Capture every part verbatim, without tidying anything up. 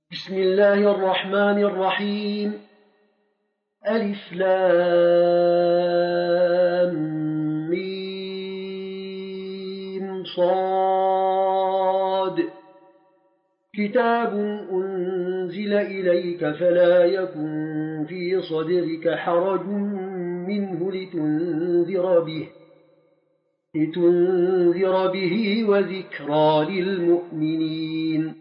بسم الله الرحمن الرحيم. ألف لام ميم صاد. كتاب أنزل إليك فلا يكن في صدرك حرج منه لتنذر به لتنذر به وذكرى للمؤمنين.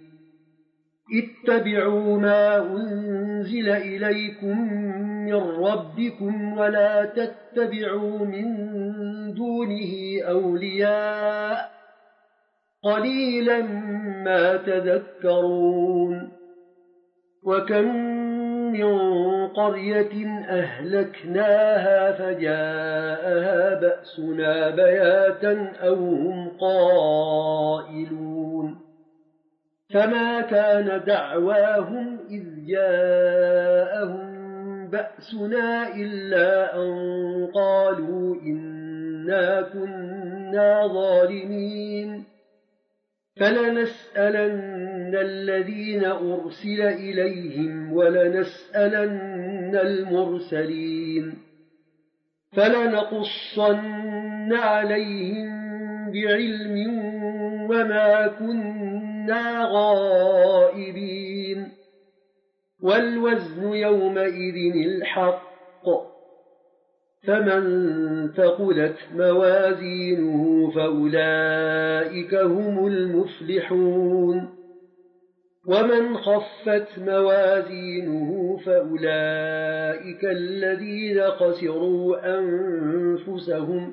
اتبعوا ما أنزل إليكم من ربكم ولا تتبعوا من دونه أولياء قليلا ما تذكرون. وكم من قرية أهلكناها فجاءها بأسنا بياتا أو هم قائلون. فما كان دعواهم إذ جاءهم بأسنا إلا أن قالوا إنا كنا ظالمين. فلنسألن الذين أرسل إليهم ولنسألن المرسلين. فلنقصن عليهم بعلم وما كنا غائبين. والوزن يومئذ الحق. فمن ثقلت موازينه فأولئك هم المفلحون. ومن خفت موازينه فأولئك الذين خسروا أنفسهم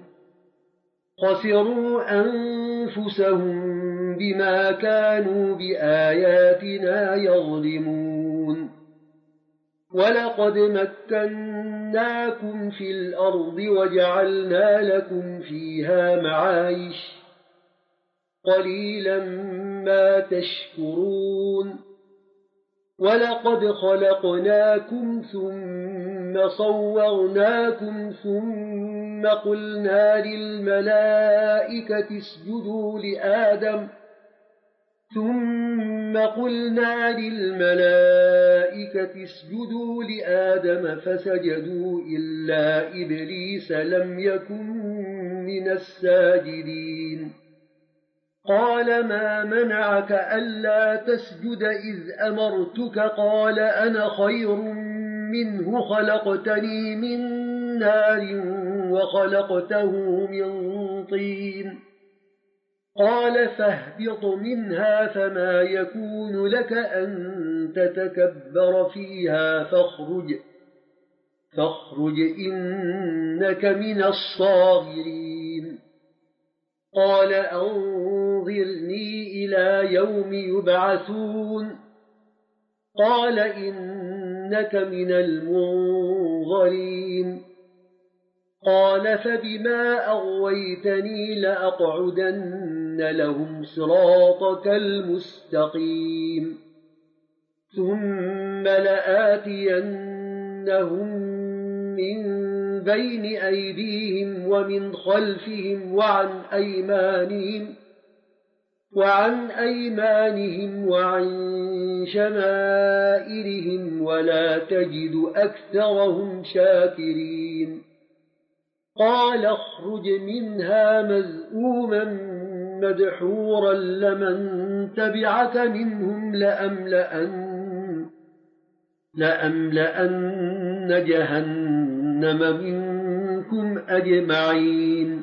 خسروا أنفسهم بما كانوا بآياتنا يظلمون. ولقد مكناكم في الأرض وجعلنا لكم فيها معايش قليلا ما تشكرون. ولقد خلقناكم ثم صورناكم ثم قلنا للملائكة اسجدوا لآدم ثم قلنا للملائكة اسجدوا لآدم فسجدوا إلا إبليس لم يكن من الساجدين. قال ما منعك ألا تسجد إذ أمرتك؟ قال أنا خير منه خلقتني من نار وخلقته من طين. قال فاهبط منها فما يكون لك أن تتكبر فيها فاخرج فاخرج إنك من الصاغرين. قال أنظرني إلى يوم يبعثون. قال إنك من المنظرين. قال فبما أغويتني لأقعدن لهم صراطك المستقيم ثم لآتينهم من بين أيديهم ومن خلفهم وعن أيمانهم وعن أيمانهم وعن شمائلهم ولا تجد أكثرهم شاكرين. قال اخرج منها مذءوما مدحورا لمن تبعك منهم لأملأن, لأملأن جهنم منكم أجمعين.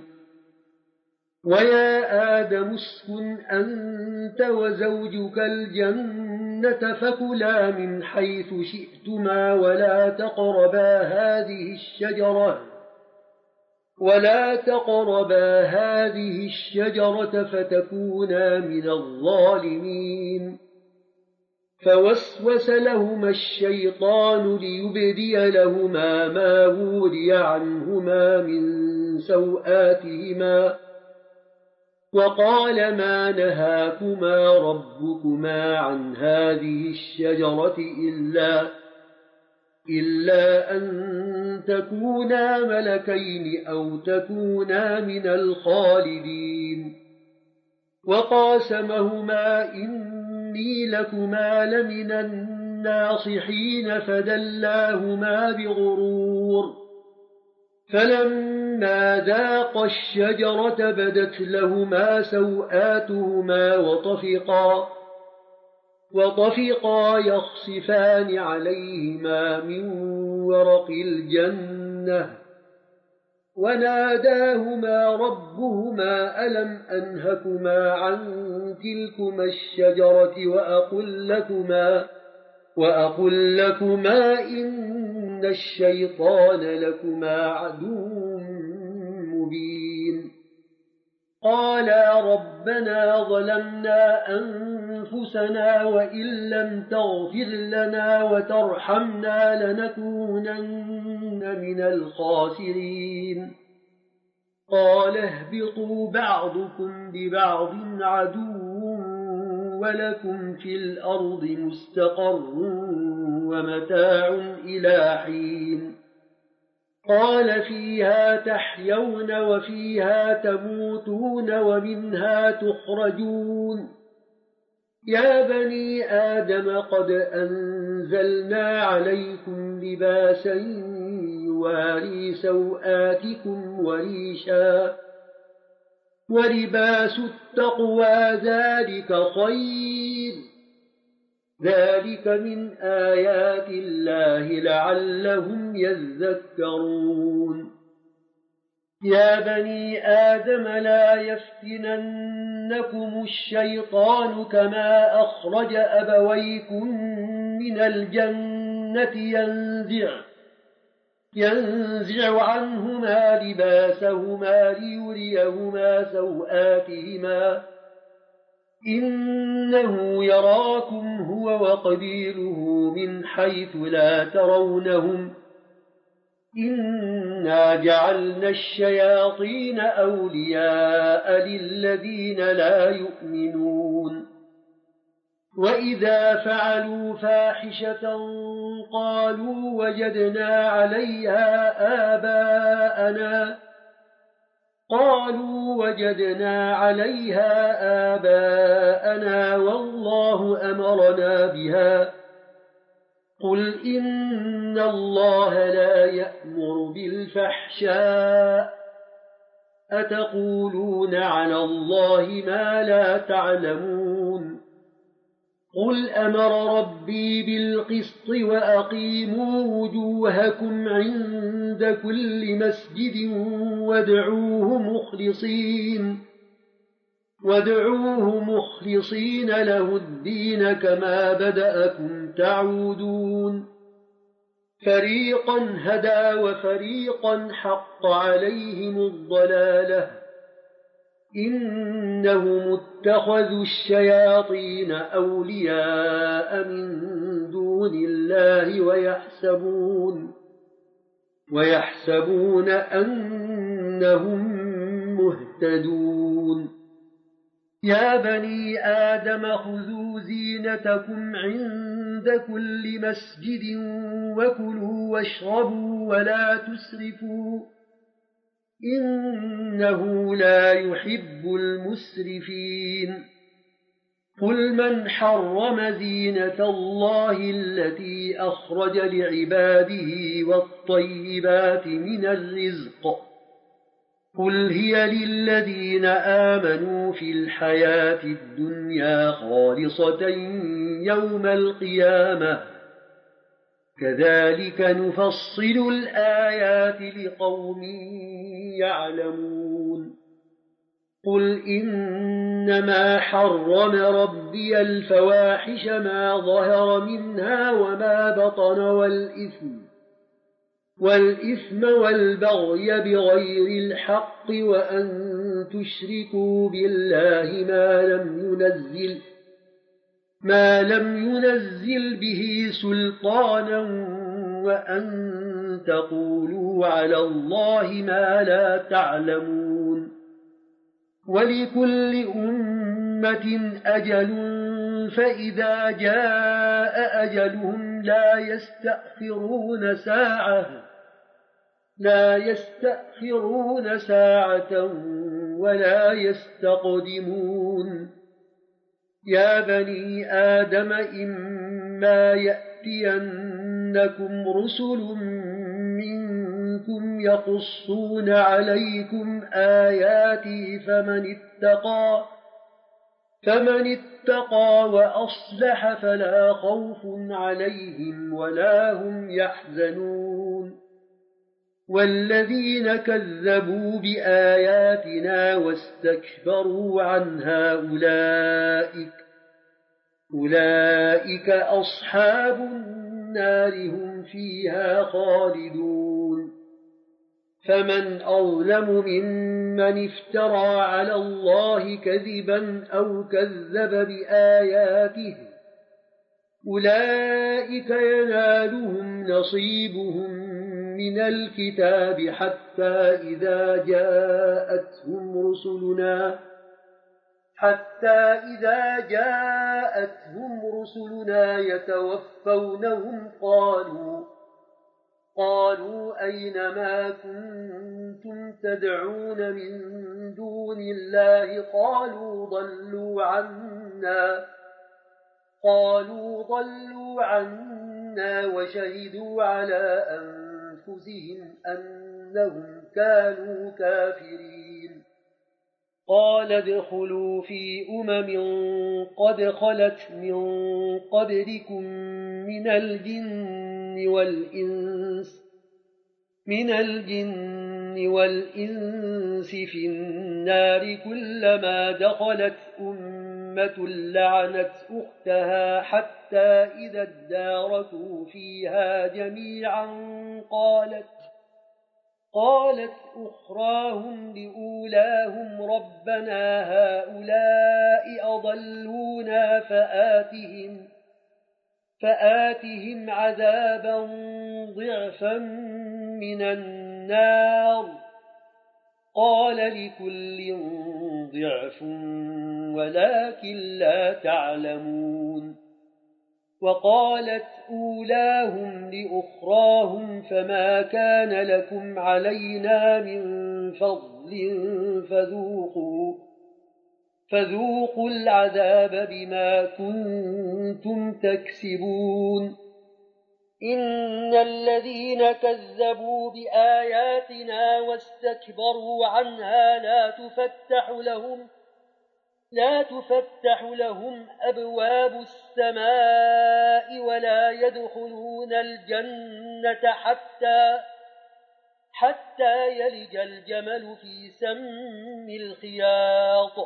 ويا آدم اسكن أنت وزوجك الجنة فكلا من حيث شئتما ولا تقربا هذه الشجرة ولا تقربا هذه الشجرة فتكونا من الظالمين. فوسوس لهما الشيطان ليبدي لهما ما وري عنهما من سوآتهما وقال ما نهاكما ربكما عن هذه الشجرة إلا إلا أن تكونا ملكين أو تكونا من الخالدين. وقاسمهما إن إني لكما لمن الناصحين فدلاهما بغرور فلما ذاقا الشجرة بدت لهما سوآتهما وطفقا وطفقا يخصفان عليهما من ورق الجنة وناداهما ربهما ألم أنهكما عن تلكما الشجرة وأقل لكما, وأقل لكما إن الشيطان لكما عدو مبين قالا ربنا ظلمنا أنفسنا وإن لم تغفر لنا وترحمنا لنكونن من الخاسرين قال اهبطوا بعضكم ببعض عدو ولكم في الأرض مستقر ومتاع إلى حين قال فيها تحيون وفيها تموتون ومنها تخرجون يا بني آدم قد أنزلنا عليكم لباسا يواري سوآتكم وريشا ولباس التقوى ذلك خير ذلك من آيات الله لعلهم يذكرون يا بني آدم لا يفتننكم الشيطان كما أخرج أبويكم من الجنة ينزع ينزع عنهما لباسهما ليريهما سوآتهما إنه يراكم هو وقبيله من حيث لا ترونهم إنا جعلنا الشياطين أولياء للذين لا يؤمنون وإذا فعلوا فاحشة قالوا وجدنا عليها آباءنا قالوا وجدنا عليها آباءنا والله أمرنا بها قل إن الله لا يأمر بالفحشاء أتقولون على الله ما لا تعلمون قل أمر ربي بالقسط وأقيموا وجوهكم عند كل مسجد وادعوه مخلصين وادعوه مخلصين له الدين كما بدأكم تعودون فريقا هدى وفريقا حق عليهم الضلالة إنهم اتخذوا الشياطين أولياء من دون الله ويحسبون ويحسبون أنهم مهتدون يا بني آدم خذوا زينتكم عند كل مسجد وكلوا واشربوا ولا تسرفوا إنه لا يحب المسرفين قل من حرم زينة الله التي أخرج لعباده والطيبات من الرزق قل هي للذين آمنوا في الحياة الدنيا خالصة يوم القيامة كذلك نفصل الآيات لقوم يعلمون قل إنما حرم ربي الفواحش ما ظهر منها وما بطن والإثم والإثم والبغي بغير الحق وأن تشركوا بالله ما لم ينزل ما لم ينزل به سلطانا وأن تقولوا على الله ما لا تعلمون ولكل أمة أجل فإذا جاء أجلهم لا يستأخرون ساعة لا يستأخرون ساعة ولا يستقدمون يا بني آدم إما يأتينكم رسل منكم يقصون عليكم آياتي فمن اتقى فمن اتقى وأصلح فلا خوف عليهم ولا هم يحزنون والذين كذبوا بآياتنا واستكبروا عنها أولئك أولئك أصحاب النار هم فيها خالدون فمن أظلم ممن افترى على الله كذبا أو كذب بآياته أولئك ينالهم نصيبهم من الكتاب حتى إذا جاءتهم رسلنا حتى إذا جاءتهم رسلنا يتوفونهم قالوا قالوا أين ما كنتم تدعون من دون الله قالوا ضلوا عنا قالوا ضلوا عنا وشهدوا على أنفسهم أنهم كانوا كافرين قال ادخلوا في أمم قد خلت من قبلكم من الجن والإنس من الجن والإنس في النار كلما دخلت أمة لعنت أختها حتى إذا اداركوا فيها جميعا قالت قالت أخراهم لأولاهم ربنا هؤلاء أضلونا فآتهم فآتهم عذابا ضعفا من النار قال لكل ضعف ولكن لا تعلمون وقالت أولاهم لأخراهم فما كان لكم علينا من فضل فذوقوا فذوقوا العذاب بما كنتم تكسبون إن الذين كذبوا بآياتنا واستكبروا عنها لا تفتح لهم لا تفتح لهم أبواب السماء ولا يدخلون الجنة حتى حتى يلج الجمل في سم الخياط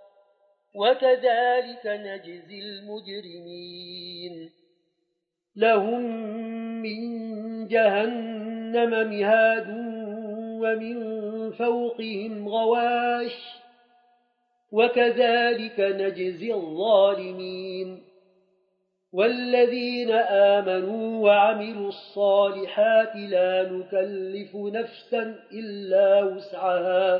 وكذلك نجزي المجرمين لهم من جهنم مهاد ومن فوقهم غواش وكذلك نجزي الظالمين والذين آمنوا وعملوا الصالحات لا نكلف نفسا إلا وسعها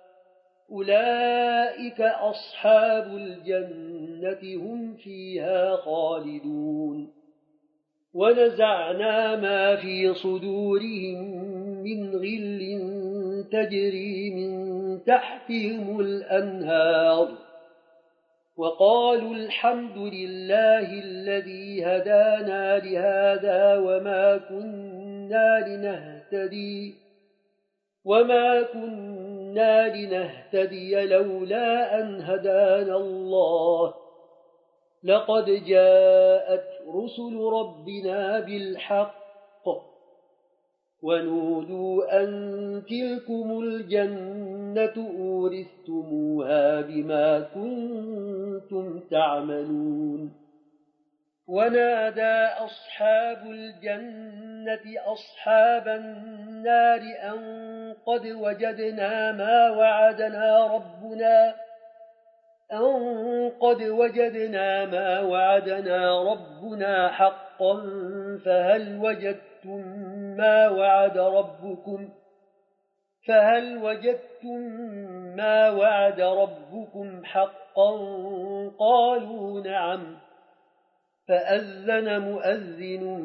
أولئك أصحاب الجنة هم فيها خالدون ونزعنا ما في صدورهم من غل تجري من تحتهم الأنهار وقالوا الحمد لله الذي هدانا لهذا وما كنا لنهتدي وما كنا لنهتدي لولا أن هدانا الله لقد جاءت رسل ربنا بالحق ونودوا أن تلكم الجنة أورثتموها بما كنتم تعملون ونادى أصحاب الجنة أصحاب النار أن قد وجدنا ما وعدنا ربنا أن قد وجدنا ما وعدنا ربنا حقا فهل وجدتم ما وعد ربكم فهل وجدتم ما وعد ربكم حقا قالوا نعم فأذن مؤذن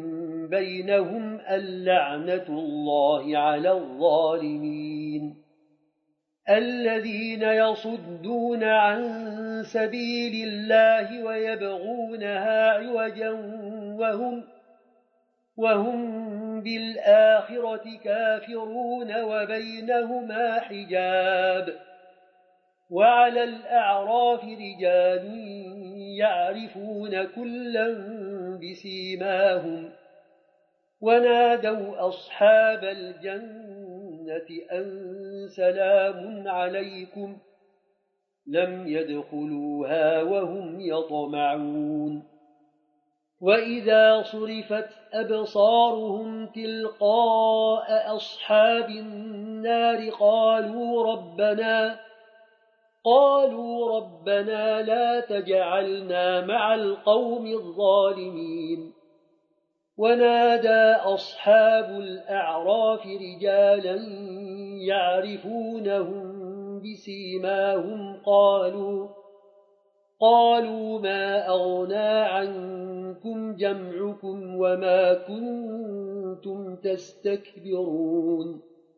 بينهم اللعنة الله على الظالمين الذين يصدون عن سبيل الله ويبغونها عوجا وهم, وهم بالآخرة كافرون وبينهما حجاب. وعلى الأعراف رجال يعرفون كلا بسيماهم ونادوا أصحاب الجنة أن سلام عليكم لم يدخلوها وهم يطمعون. وإذا صرفت أبصارهم تلقاء أصحاب النار قالوا ربنا قالوا ربنا لا تجعلنا مع القوم الظالمين. ونادى أصحاب الأعراف رجالا يعرفونهم بسيماهم قالوا قالوا ما أغنى عنكم جمعكم وما كنتم تستكبرون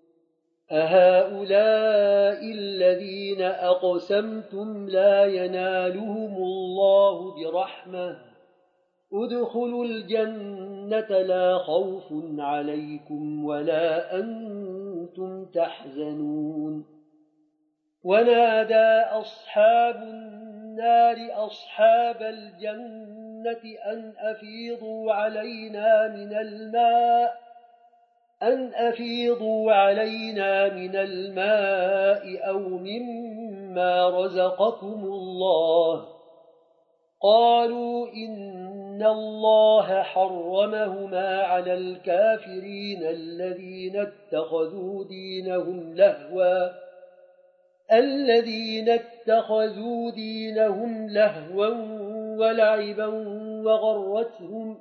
أهؤلاء الذين أقسمتم لا ينالهم الله برحمة ادخلوا الجنة لا خوف عليكم ولا أنتم تحزنون. ونادى أصحاب النار أصحاب الجنة أن أفيضوا علينا من الماء أن أفيضوا علينا من الماء أو مما رزقكم الله قالوا إن الله حرمهما على الكافرين الذين اتخذوا دينهم لهوا الذين اتخذوا دينهم لهوا ولعبا وغرتهم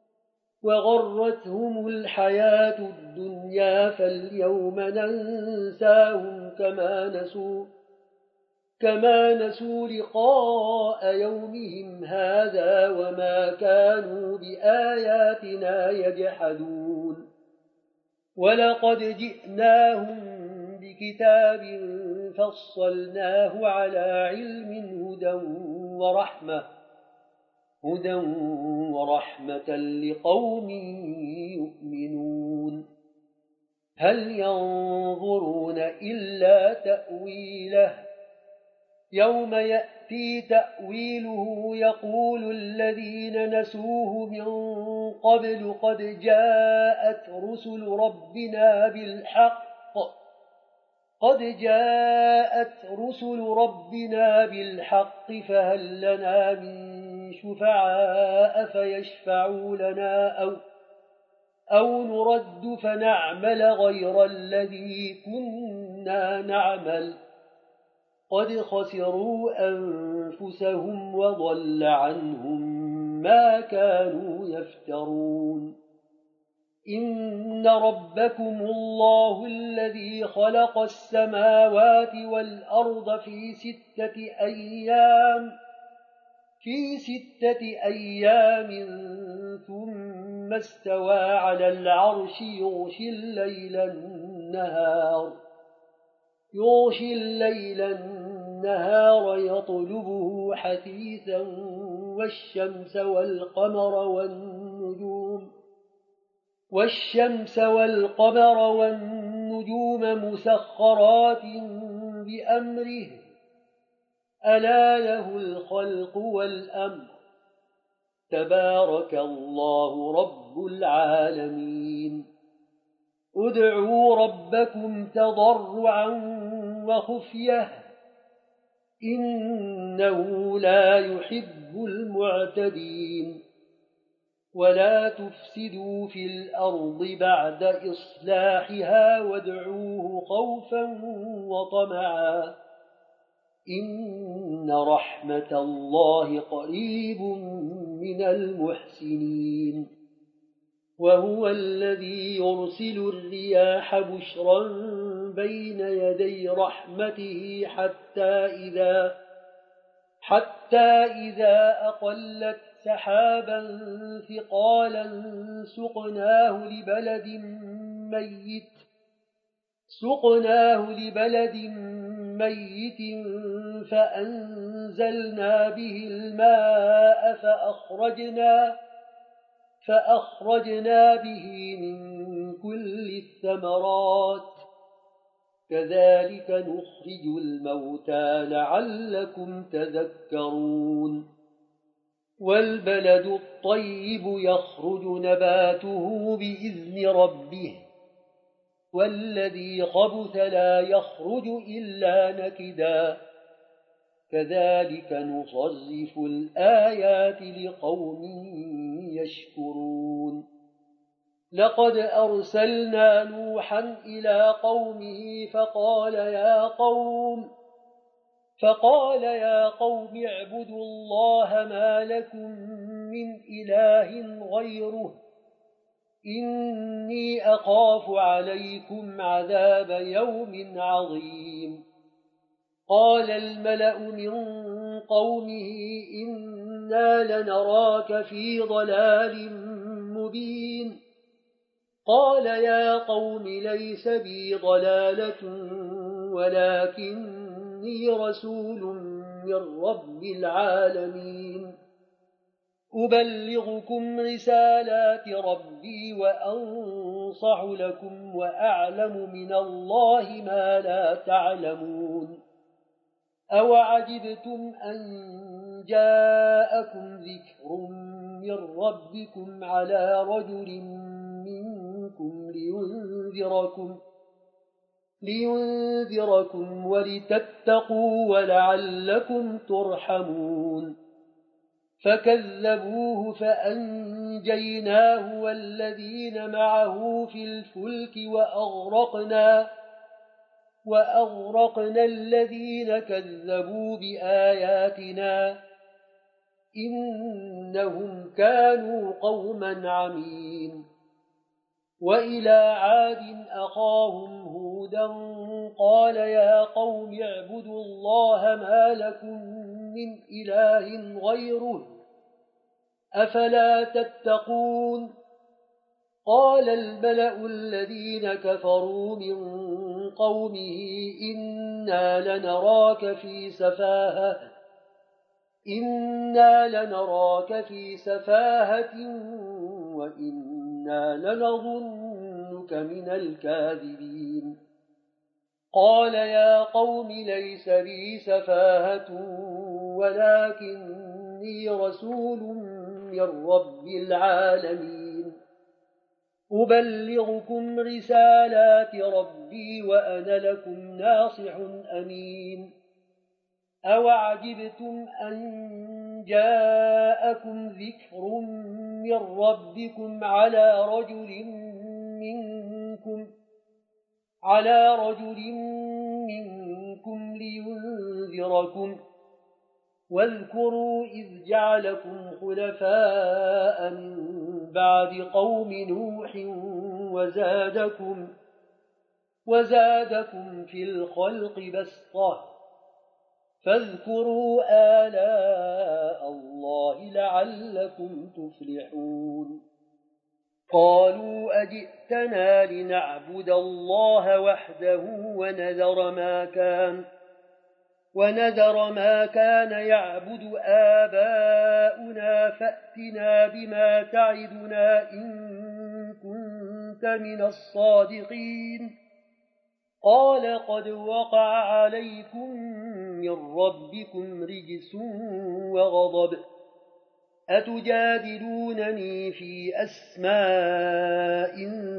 وغرتهم الحياة الدنيا فاليوم ننساهم كما نسوا كما نسوا لقاء يومهم هذا وما كانوا بآياتنا يجحدون. ولقد جئناهم بكتاب فصلناه على علم هدى ورحمة هدى ورحمة لقوم يؤمنون. هل ينظرون إلا تأويله يوم يأتي تأويله يقول الذين نسوه من قبل قد جاءت رسل ربنا بالحق قد جاءت رسل ربنا بالحق فهل لنا من شفعاء فيشفعوا لنا أو, أو نرد فنعمل غير الذي كنا نعمل قد خسروا أنفسهم وضل عنهم ما كانوا يفترون. إن ربكم الله الذي خلق السماوات والأرض في ستة أيام في ستة أيام ثم استوى على العرش يغشي الليل النهار يغشي الليل النهار يطلبه حثيثا والشمس والقمر والنجوم والشمس والقمر والنجوم مسخرات بأمره ألا له الخلق والأمر تبارك الله رب العالمين. ادعوا ربكم تضرعا وخفية إنه لا يحب المعتدين. ولا تفسدوا في الأرض بعد إصلاحها وادعوه خوفا وطمعا إن رحمة الله قريب من المحسنين. وهو الذي يرسل الرياح بشرا بين يدي رحمته حتى إذا حتى إذا أقلت سحابا ثقالا سقناه لبلد ميت سقناه لبلد ميت فأنزلنا به الماء فأخرجنا, فأخرجنا به من كل الثمرات كذلك نخرج الموتى لعلكم تذكرون والبلد الطيب يخرج نباته بإذن ربه والذي خبث لا يخرج إلا نكدا كذلك نصرف الآيات لقوم يشكرون لقد أرسلنا نوحا إلى قومه فقال يا قوم فقال يا قوم اعبدوا الله ما لكم من إله غيره إني أخاف عليكم عذاب يوم عظيم قال الملأ من قومه إنا لنراك في ضلال مبين قال يا قوم ليس بي ضلالة ولكني رسول من رب العالمين أبلغكم رسالات ربي وأنصح لكم وأعلم من الله ما لا تعلمون أوعجبتم أن جاءكم ذكر من ربكم على رجل منكم لينذركم, لينذركم ولتتقوا ولعلكم ترحمون فكذبوه فأنجيناه والذين معه في الفلك وأغرقنا, وأغرقنا الذين كذبوا بآياتنا إنهم كانوا قوما عمين وإلى عاد أخاهم هودا قال يا قوم اعبدوا الله ما لكم من إله غيره أفلا تتقون قال الملأ الذين كفروا من قومه إنا لنراك في سفاهة إنا لنراك في سفاهة وإنا لنظنك من الكاذبين قال يا قوم ليس بي سفاهة ولكني رسول من رب العالمين أبلغكم رسالات ربي وأنا لكم ناصح أمين أوعجبتم أن جاءكم ذكر من ربكم على رجل منكم على رجل منكم لينذركم واذكروا إذ جعلكم خلفاء من بعد قوم نوح وزادكم, وزادكم في الخلق بسطة فاذكروا آلاء الله لعلكم تفلحون قالوا أجئتنا لنعبد الله وحده ونذر ما كان ونذر ما كان يعبد آباؤنا فأتنا بما تعدنا إن كنت من الصادقين قال قد وقع عليكم من ربكم رجس وغضب أتجادلونني في أسماء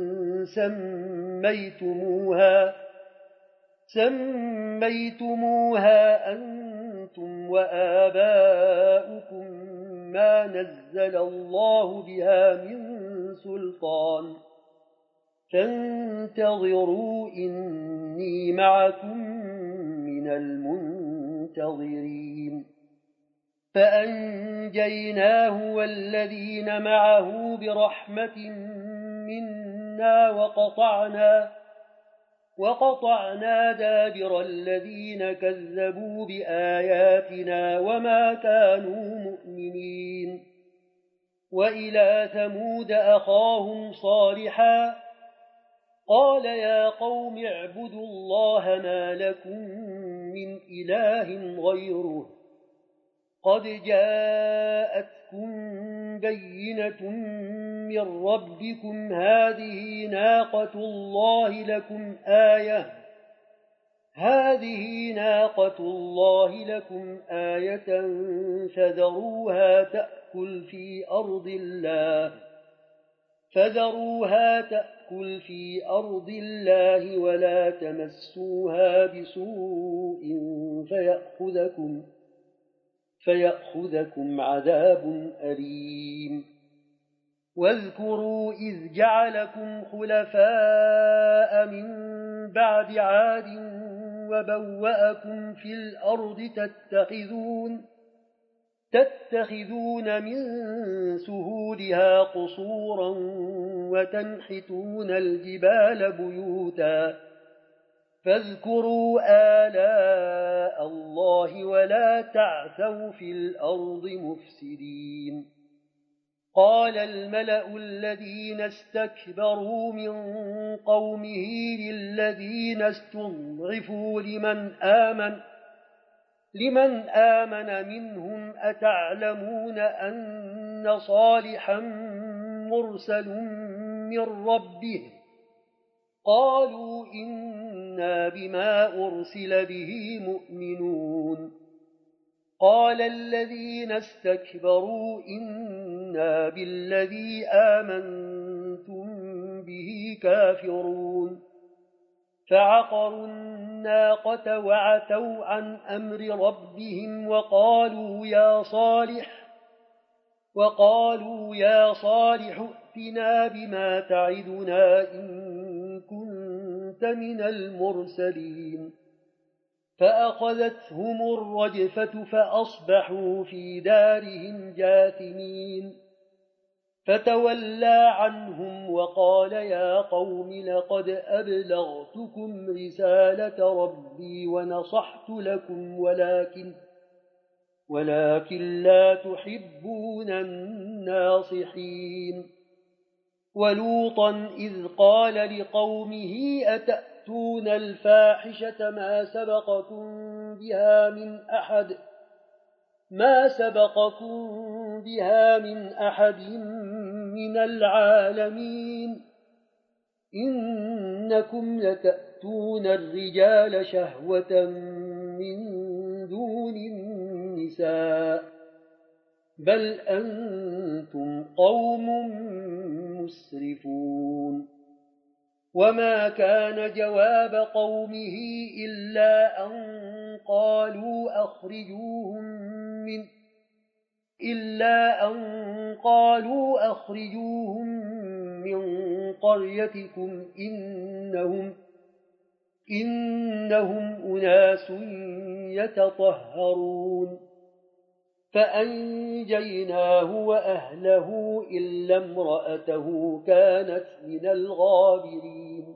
سميتموها سميتموها أنتم وآباؤكم ما نزل الله بها من سلطان فانتظروا إني معكم من المنتظرين فأنجيناه والذين معه برحمة منا وقطعنا وقطعنا دابر الذين كذبوا بآياتنا وما كانوا مؤمنين وإلى ثمود أخاهم صالحا قال يا قوم اعبدوا الله ما لكم من إله غيره قد جاءتكم بينة من ربكم هذه ناقة الله لكم آية هذه ناقة الله لكم آية فذروها تأكل في أرض الله فذروها تأكل في أرض الله ولا تمسوها بسوء فيأخذكم فيأخذكم عذاب أليم واذكروا إذ جعلكم خلفاء من بعد عاد وبوأكم في الأرض تتخذون تتخذون من سهولها قصورا وتنحتون الجبال بيوتا فاذكروا آلاء الله ولا تعثوا في الأرض مفسدين قال الملأ الذين استكبروا من قومه للذين استضعفوا لمن آمن لمن آمن منهم أتعلمون أن صالحا مرسل من ربه قالوا إنا بما أرسل به مؤمنون قال الذين استكبروا إنا بالذي آمنتم به كافرون فعقروا الناقة وعتوا عن أمر ربهم وقالوا يا صالح وقالوا يا صالح ائتنا بما تعدنا إن كنت من المرسلين فأخذتهم الرجفة فأصبحوا في دارهم جاثمين فتولى عنهم وقال يا قوم لقد أبلغتكم رسالة ربي ونصحت لكم ولكن ولكن لا تحبون الناصحين ولوطا إذ قال لقومه أتأتون الفاحشة ما سبقكم بها من أحد ما سبقكم بها من أحد من العالمين إنكم لتأتون الرجال شهوة من دون النساء بل أنتم قوم مسرفون وما كان جواب قومه إلا أن قالوا أخرجوهم من إلا أن قالوا أخرجوهم من قريتكم إنهم إنهم أناس يتطهرون فأنجيناه وأهله إلا امرأته كانت من الغابرين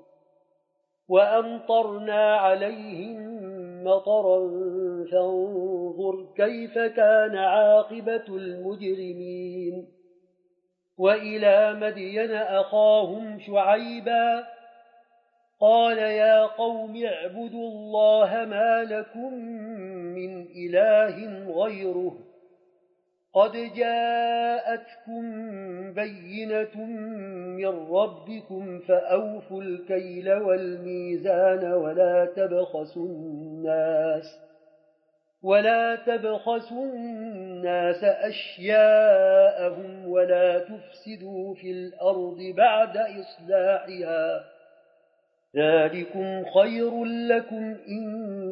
وأمطرنا عليهم مطرا فانظر كيف كان عاقبة المجرمين وإلى مدين أخاهم شعيبا قال يا قوم اعبدوا الله ما لكم من إله غيره قد جاءتكم بينة من ربكم فأوفوا الكيل والميزان ولا تبخسوا الناس ولا تبخسوا الناس أشياءهم ولا تفسدوا في الأرض بعد إصلاحها ذلكم خير لكم إن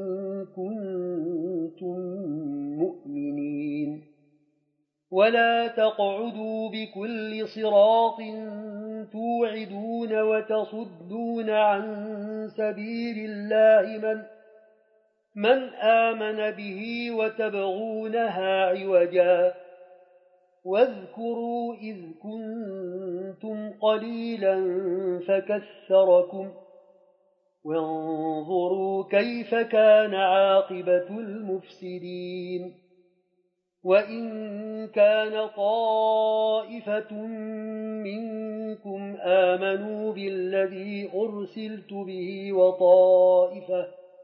كنتم مؤمنين ولا تقعدوا بكل صراط توعدون وتصدون عن سبيل الله من من آمن به وتبغونها عوجا واذكروا إذ كنتم قليلا فكثركم وانظروا كيف كان عاقبة المفسدين وإن كان طائفة منكم آمنوا بالذي أرسلت به وطائفة,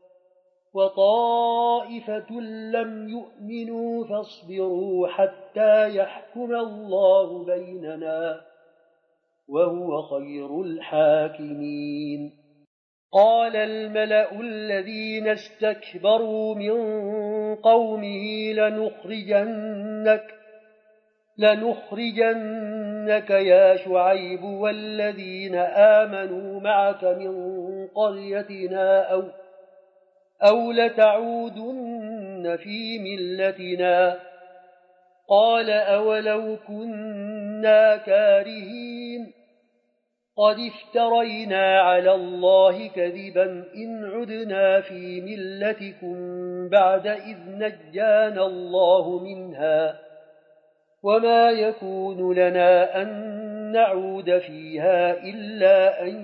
وطائفة لم يؤمنوا فاصبروا حتى يحكم الله بيننا وهو خير الحاكمين. قال الملأ الذين استكبروا من قومه لنخرجنك, لنخرجنك يا شعيب والذين آمنوا معك من قريتنا أو, أو لتعودن في ملتنا. قال أولو كنا كارهين قد افترينا على الله كذبا إن عدنا في ملتكم بعد إذ نجانا الله منها وما يكون لنا أن نعود فيها إلا أن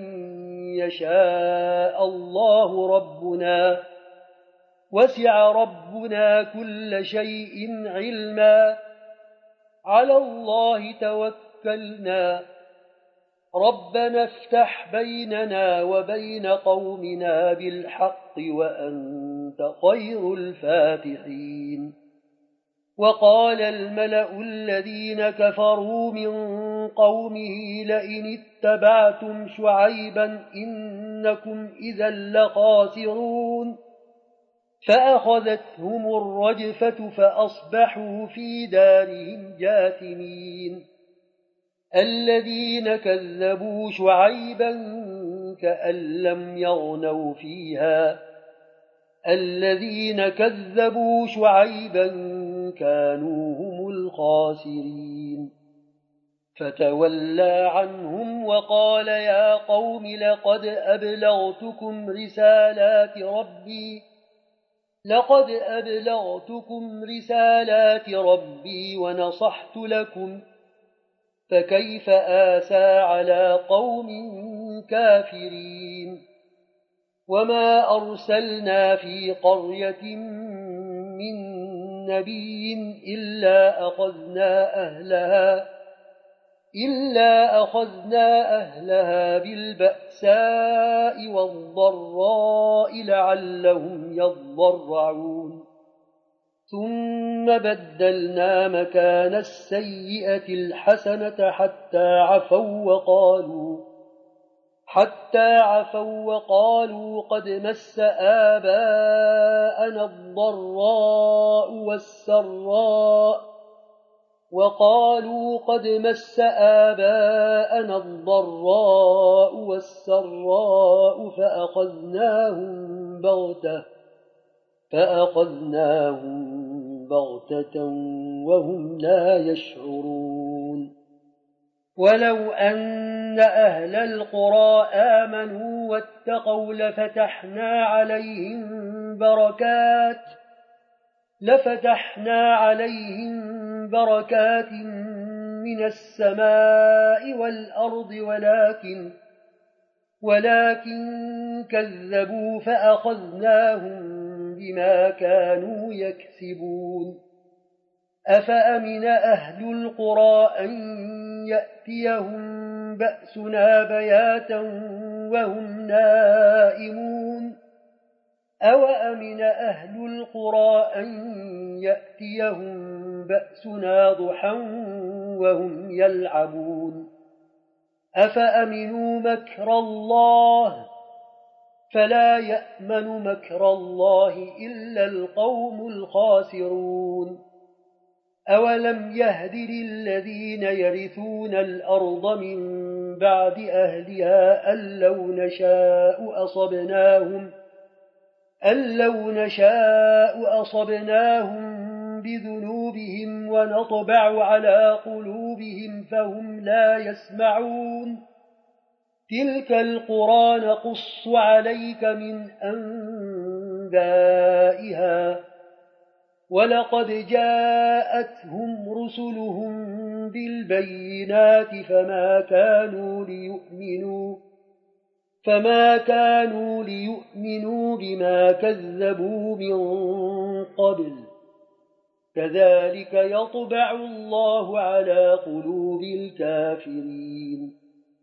يشاء الله ربنا وسع ربنا كل شيء علما على الله توكلنا ربنا افتح بيننا وبين قومنا بالحق وأنت خير الفاتحين. وقال الملأ الذين كفروا من قومه لئن اتبعتم شعيبا إنكم إذا لخاسرون فأخذتهم الرجفة فأصبحوا في دارهم جاثمين. الذين كذبوا شعيبا كأن لم يغنوا فيها الذين كذبوا شعيبا كانوا هم الخاسرين. فتولى عنهم وقال يا قوم لقد أبلغتكم رسالات ربي لقد أبلغتكم رسالات ربي ونصحت لكم فكيف آسى على قوم كافرين. وما أرسلنا في قرية من نبي إلا أخذنا أهلها إلا أخذنا أهلها بالبأساء والضراء لعلهم يضرعون ثم بدلنا مكان السيئة الحسنة حتى عفوا وقالوا حتى عفوا وقالوا قد مس آباءنا الضراء والسراء وقالوا قد مس آباءنا الضراء والسراء فأخذناهم بغتة فأخذناهم بغتة وهم لا يشعرون. ولو أن أهل القرى آمنوا واتقوا لفتحنا عليهم بركات لفتحنا عليهم بركات من السماء والأرض ولكن ولكن كذبوا فأخذناهم بما كانوا يكسبون. أفأمن أهل القرى أن يأتيهم بأسنا بياتا وهم نائمون أوأمن أهل القرى أن يأتيهم بأسنا ضحى وهم يلعبون أفأمنوا مكر الله فلا يأمن مكر الله إلا القوم الخاسرون. أولم يهد للذين يرثون الأرض من بعد أهلها أن لو نشاء أصبناهم أن لو نشاء أصبناهم بذنوبهم ونطبع على قلوبهم فهم لا يسمعون. تلك القرى نقص عليك من أنبائها ولقد جاءتهم رسلهم بالبينات فما كانوا ليؤمنوا فما كانوا ليؤمنوا بما كذبوا من قبل كذلك يطبع الله على قلوب الكافرين.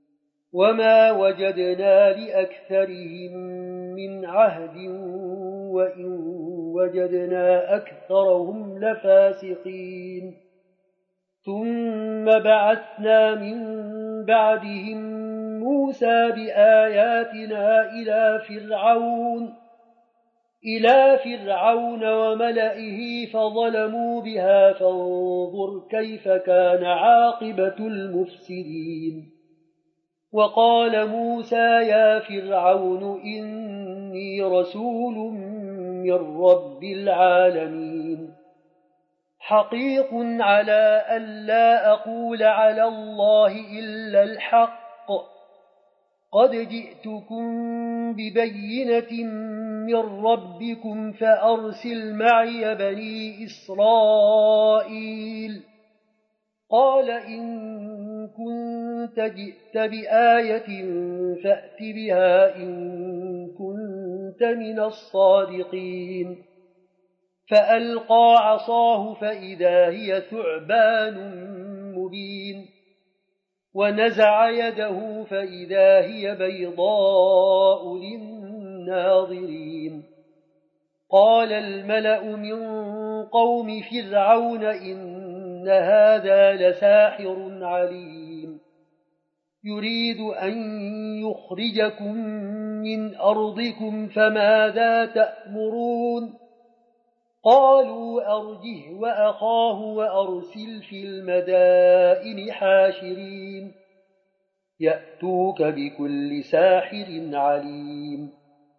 وما وجدنا لأكثرهم من عهد وإن وجدنا أكثرهم لفاسقين ثم بعثنا من بعدهم موسى بآياتنا إلى فرعون إلى فرعون وملئه فظلموا بها فانظر كيف كان عاقبة المفسدين وقال موسى يا فرعون إني رسول من رب العالمين حقيق على ألا أقول على الله إلا الحق قد جئتكم ببينة من ربكم فأرسل معي بني إسرائيل قال إن كنت جئت بآية فأت بها إن كنت من الصادقين فألقى عصاه فإذا هي ثعبان مبين ونزع يده فإذا هي بيضاء للناظرين قال الملأ من قوم فرعون إن هذا لساحر عليم يريد أن يخرجكم من أرضكم فماذا تأمرون قالوا أرجه وأخاه وأرسل في المدائن حاشرين يأتوك بكل ساحر عليم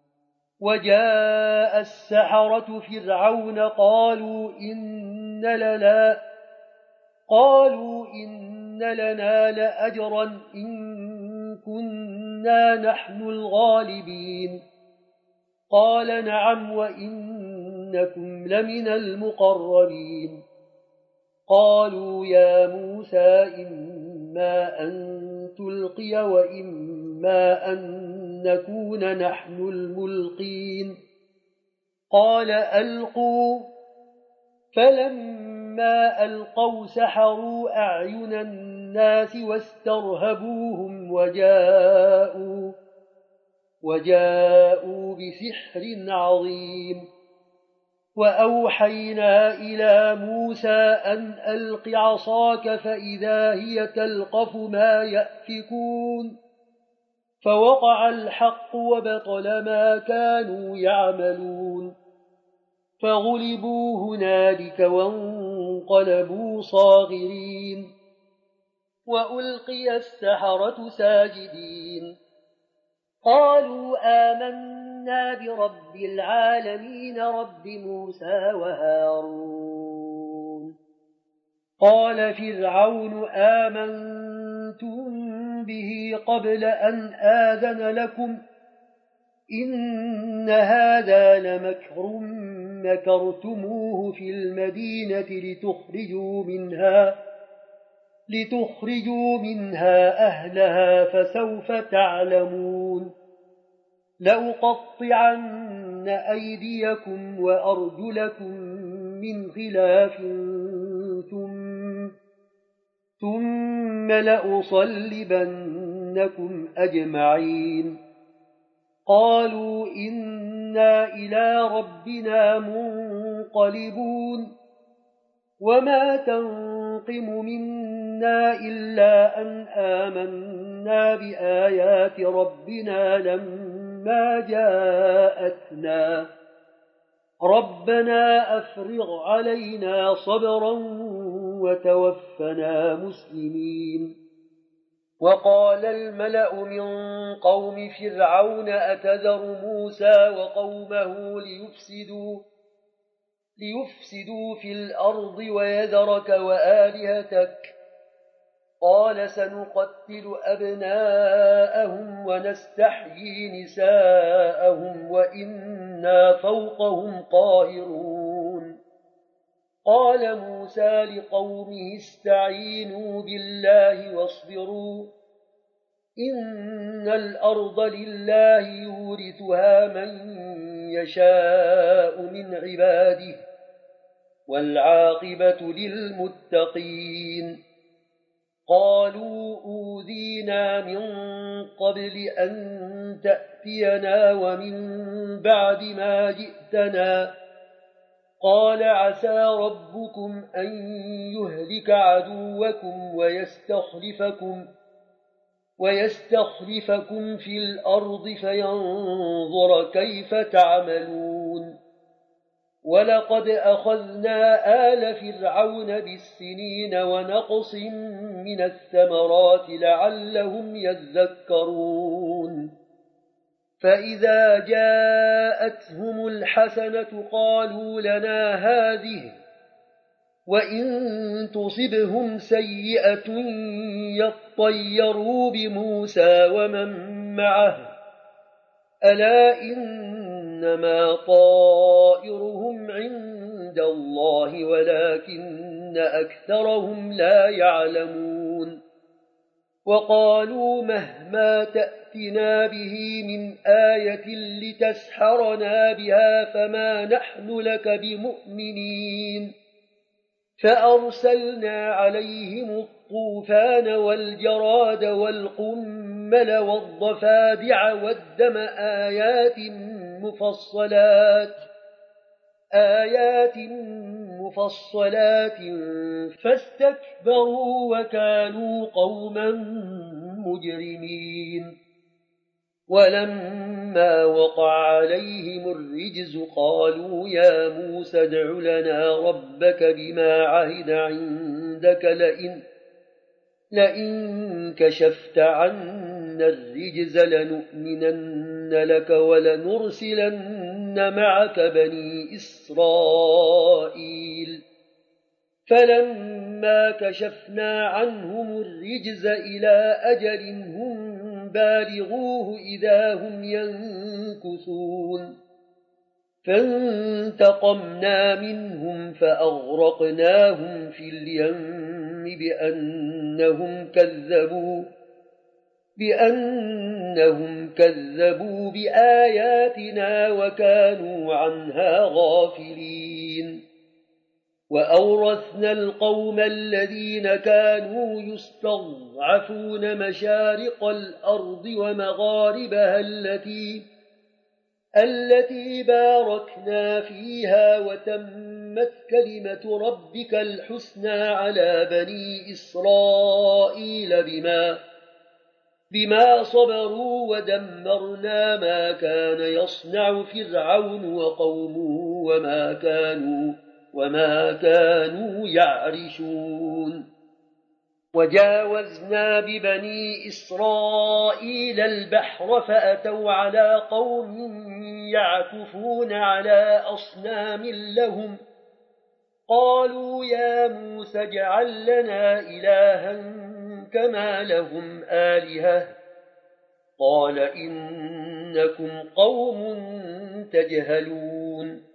وجاء السحرة فرعون قالوا إن لنا قالوا إن لنا لأجرا إن كنا نحن الغالبين قال نعم وإنكم لمن المقربين قالوا يا موسى إما أن تلقي وإما أن نكون نحن الملقين قال ألقوا فلما ألقوا سحروا أعين الناس واسترهبوهم وجاءوا وجاءوا بسحر عظيم وأوحينا إلى موسى أن ألق عصاك فإذا هي تلقف ما يأفكون فوقع الحق وبطل ما كانوا يعملون فغلبوا هنالك وانقلبوا صاغرين وألقي السحرة ساجدين قالوا آمنا برب العالمين رب موسى وهارون قال فرعون آمنتم به قبل أن آذن لكم إن هذا لمكر مكرتموه في المدينة لتخرجوا منها لتخرجوا منها أهلها فسوف تعلمون لأقطعن أيديكم وأرجلكم من خلاف ثم, ثم لأصلبنكم أجمعين قالوا إنا إلى ربنا منقلبون وما تنقم منا إلا أن آمنا بآيات ربنا لما جاءتنا ربنا أفرغ علينا صبرا وتوفنا مسلمين وقال الملأ من قوم فرعون أتذر موسى وقومه ليفسدوا ليفسدوا في الأرض ويذرك وآلهتك قال سنقتل أبناءهم ونستحيي نساءهم وإنا فوقهم قاهرون قال موسى لقومه استعينوا بالله واصبروا إن الأرض لله يورثها من يشاء من عباده والعاقبة للمتقين قالوا أوذينا من قبل أن تأتينا ومن بعد ما جئتنا. قال عسى ربكم أن يهلك عدوكم ويستخلفكم, ويستخلفكم في الأرض فينظر كيف تعملون. ولقد أخذنا آل فرعون بالسنين ونقص من الثمرات لعلهم يذكرون. فإذا جاءتهم الحسنة قالوا لنا هذه، وإن تصبهم سيئة يطيروا بموسى ومن معه، ألا إنما طائرهم عند الله ولكن أكثرهم لا يعلمون. وقالوا مهما تأتنا به من آية لتسحرنا بها فما نحن لك بمؤمنين. فأرسلنا عليهم الطوفان والجراد والقمل والضفادع والدم آيات مفصلات آيات مفصلات فاستكبروا وكانوا قوما مجرمين. ولما وقع عليهم الرجز قالوا يا موسى ادع لنا ربك بما عهد عندك لئن, لئن كشفت عنا الرجز لنؤمنن لك ولنرسلن معك بني إسرائيل. فلما كشفنا عنهم الرجز إلى أجل هم بالغوه إذا هم ينكثون. فانتقمنا منهم فأغرقناهم في اليم بأنهم كذبوا بأنهم كذبوا بآياتنا وكانوا عنها غافلين. وأورثنا القوم الذين كانوا يستضعفون مشارق الأرض ومغاربها التي التي باركنا فيها وتمت كلمة ربك الحسنى على بني إسرائيل بما بما صبروا ودمرنا ما كان يصنع فرعون وقومه وما كانوا وما كانوا يعرشون. وجاوزنا ببني إسرائيل البحر فأتوا على قوم يعكفون على أصنام لهم قالوا يا موسى اجعل لنا إلها كما لهم آلهة قال إنكم قوم تجهلون.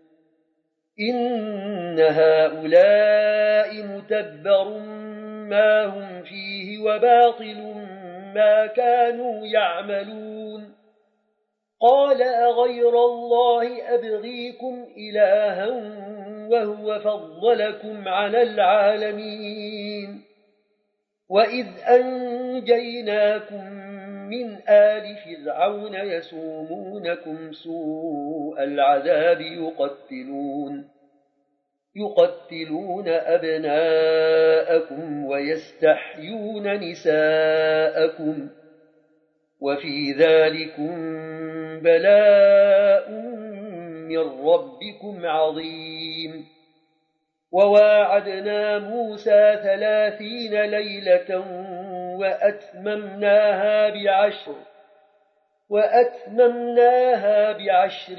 إن هؤلاء متبر ما هم فيه وباطل ما كانوا يعملون. قال أغير الله أبغيكم إلها وهو فضلكم على العالمين. وإذ أنجيناكم من آل فرعون يسومونكم سوء العذاب يقتلون يقتلون أبناءكم ويستحيون نساءكم وفي ذلكم بلاء من ربكم عظيم. وواعدنا موسى ثلاثين ليلة وأتممناها بعشر وأتممناها بعشر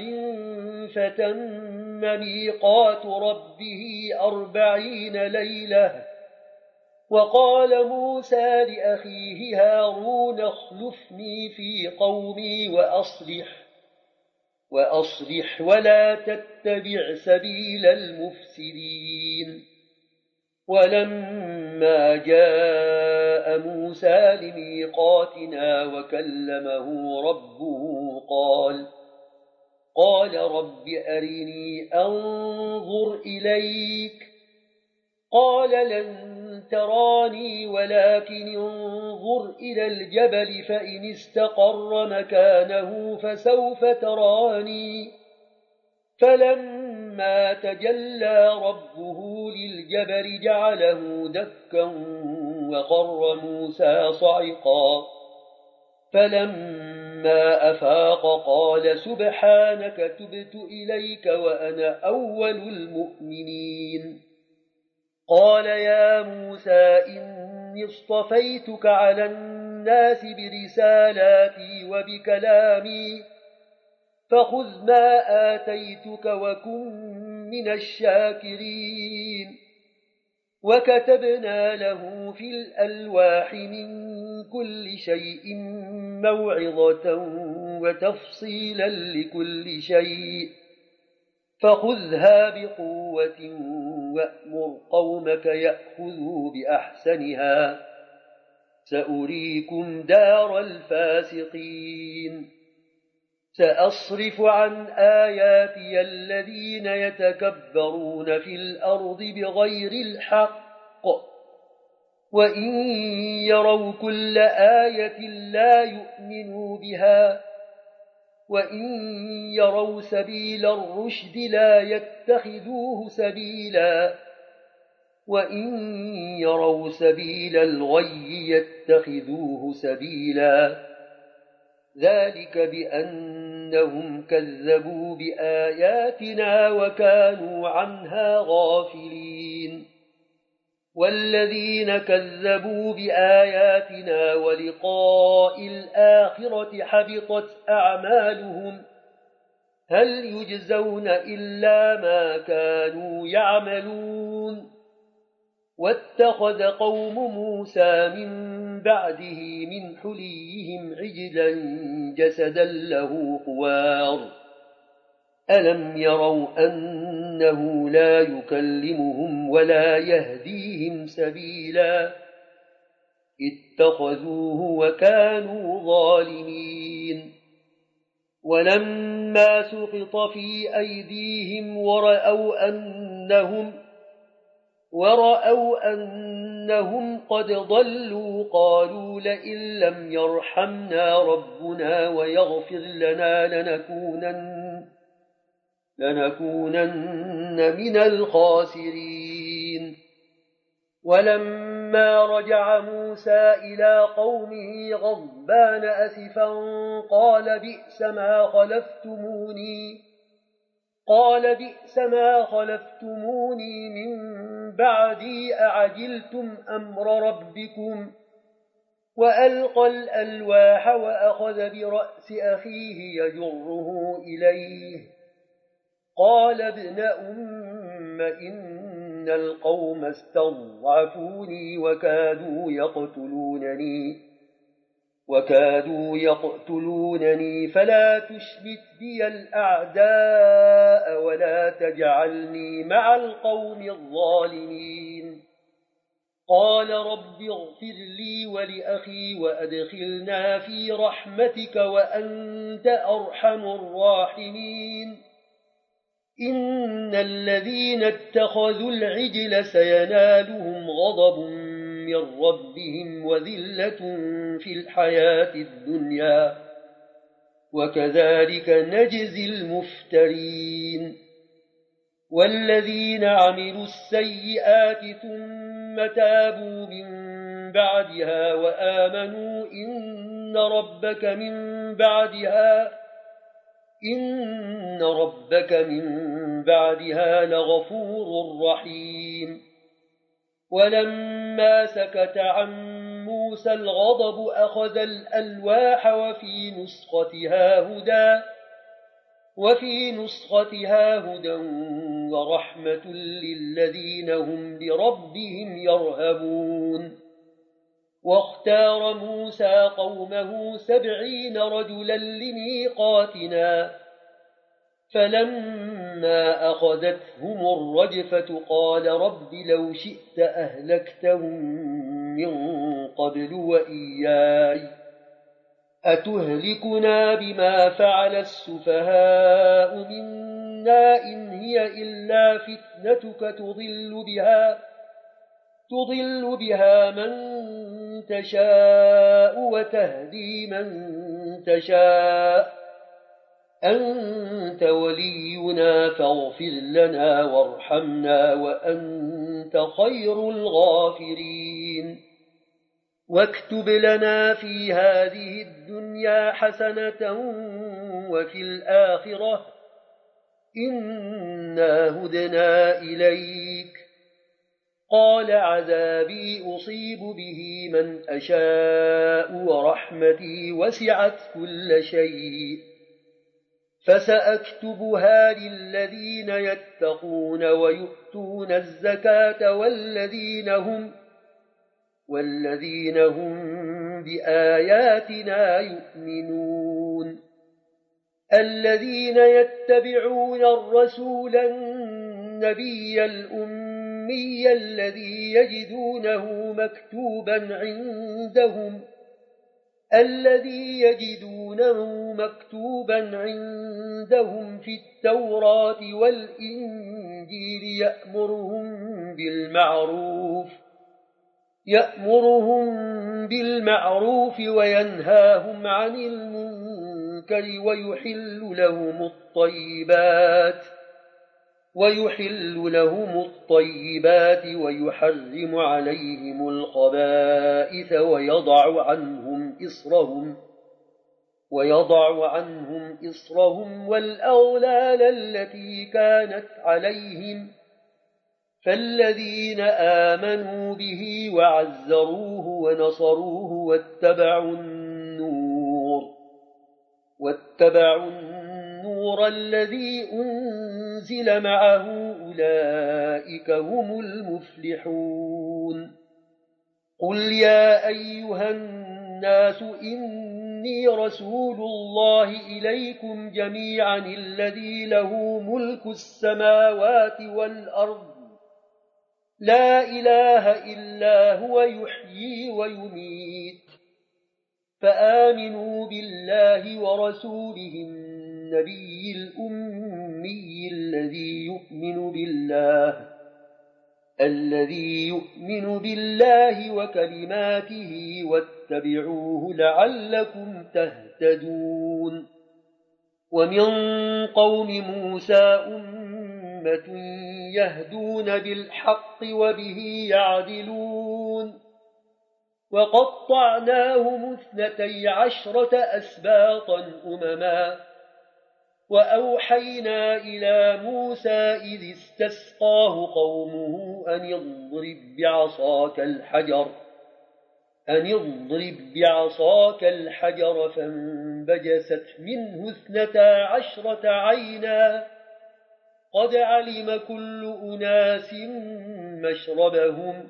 فتم ميقات ربه أربعين ليلة. وقال موسى لأخيه هارون اخلفني في قومي وأصلح وأصلح ولا تتبع سبيل المفسدين. ولما جاء موسى لميقاتنا وكلمه ربه قال قال رب أرني أنظر إليك قال لن تراني ولكن انظر إلى الجبل فإن استقر مكانه فسوف تراني فلما تجلى ربه للجبل جعله دكا وخر موسى صعقا فلما أفاق قال سبحانك تبت إليك وأنا أول المؤمنين قال يا موسى إني اصطفيتك على الناس برسالاتي وبكلامي فخذ ما آتيتك وكن من الشاكرين وكتبنا له في الألواح من كل شيء موعظة وتفصيلا لكل شيء فخذها بقوة وأمر قومك يأخذوا بأحسنها سأريكم دار الفاسقين سأصرف عن آياتي الذين يتكبرون في الأرض بغير الحق وإن يروا كل آية لا يؤمنوا بها وإن يروا سبيل الرشد لا يتخذوه سبيلا وإن يروا سبيل الغي يتخذوه سبيلا ذلك بأنهم كذبوا بآياتنا وكانوا عنها غافلين والذين كذبوا بآياتنا ولقاء الآخرة حبطت أعمالهم هل يجزون إلا ما كانوا يعملون واتخذ قوم موسى من بعده من حليهم عجلا جسدا له خوار ألم يروا أنه لا يكلمهم ولا يهديهم سبيلا اتخذوه وكانوا ظالمين ولما سقط في أيديهم ورأوا أنهم ورأوا أنهم قد ضلوا قالوا لئن لم يرحمنا ربنا ويغفر لنا لنكونن, لنكونن من الخاسرين ولما رجع موسى إلى قومه غضبان أسفا قال بئس ما خلفتموني قال بئس ما خلفتموني من بعدي أعجلتم أمر ربكم وألقى الألواح وأخذ برأس أخيه يجره إليه قال ابن أم إن القوم استضعفوني وكادوا يقتلونني وكادوا يقتلونني فلا تشمت بي الأعداء ولا تجعلني مع القوم الظالمين قال رب اغفر لي ولأخي وأدخلنا في رحمتك وأنت أرحم الراحمين إن الذين اتخذوا العجل سينالهم غضب من ربهم وذلة في الحياة الدنيا وكذلك نجزي المفترين والذين عملوا السيئات ثم تابوا من بعدها وآمنوا إن ربك من بعدها إن ربك من بعدها لغفور رحيم ولما سكت عن موسى الغضب أخذ الألواح وفي نسختها هدى وفي نسختها هدى ورحمة للذين هم لربهم يرهبون واختار موسى قومه سبعين رجلا لميقاتنا فلما أخذتهم الرجفة قال رب لو شئت أهلكتهم من قبل وإياي أتهلكنا بما فعل السفهاء منا إن هي إلا فتنتك تضل بها تضل بها من تشاء وتهدي من تشاء أنت ولينا فاغفر لنا وارحمنا وأنت خير الغافرين واكتب لنا في هذه الدنيا حسنة وفي الآخرة إنا هدنا إليك قال عذابي أصيب به من أشاء ورحمتي وسعت كل شيء فسأكتبها للذين يتقون ويؤتون الزكاة والذين هم والذين هم بآياتنا يؤمنون الذين يتبعون الرسول النبي الأمي الذي يجدونه مكتوبا عندهم الذي يجدونه مكتوبا عندهم في التوراة والإنجيل يأمرهم بالمعروف يأمرهم بالمعروف وينهاهم عن المنكر ويحل لهم الطيبات ويحل لهم الطيبات ويحرم عليهم الخبائث ويضع عنهم إصرهم ويضع عنهم إصرهم والأغلال التي كانت عليهم فالذين آمنوا به وعزروه ونصروه واتبعوا النور واتبعوا النور الذي أنزل معه أولئك هم المفلحون قل يا أيها الناس إني رسول الله إليكم جميعا الذي له ملك السماوات والأرض لا إله إلا هو يحيي ويميت فآمنوا بالله ورسوله النبي الأمي الذي يؤمن بالله الذي يؤمن بالله وكلماته واتبعوه لعلكم تهتدون ومن قوم موسى أمة يهدون بالحق وبه يعدلون وقطعناهم اثنتي عشرة أسباطا أمما وأوحينا إلى موسى إذ استسقاه قومه أن اضرب بعصاك الحجر أن اضرب بعصاك الحجر فانبجست منه اثنتا عشرة عينا قد علم كل أناس مشربهم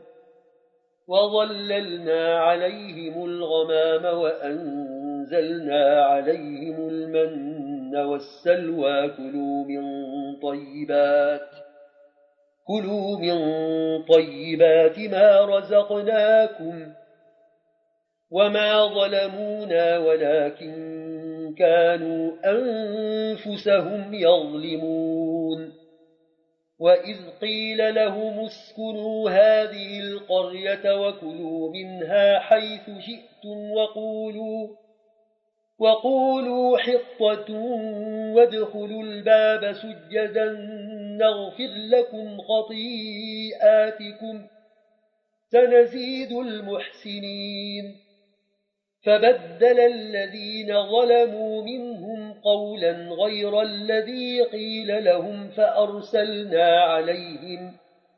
وظللنا عليهم الغمام وأنزلنا عليهم المن والسلوى كلوا من طيبات كلوا من طيبات ما رزقناكم وما ظلمونا ولكن كانوا أنفسهم يظلمون وإذ قيل لهم اسكنوا هذه القرية وكلوا منها حيث شئتم وقولوا وقولوا حطة وادخلوا الباب سجدا نغفر لكم خطيئاتكم سنزيد المحسنين فبدل الذين ظلموا منهم قولا غير الذي قيل لهم فأرسلنا عليهم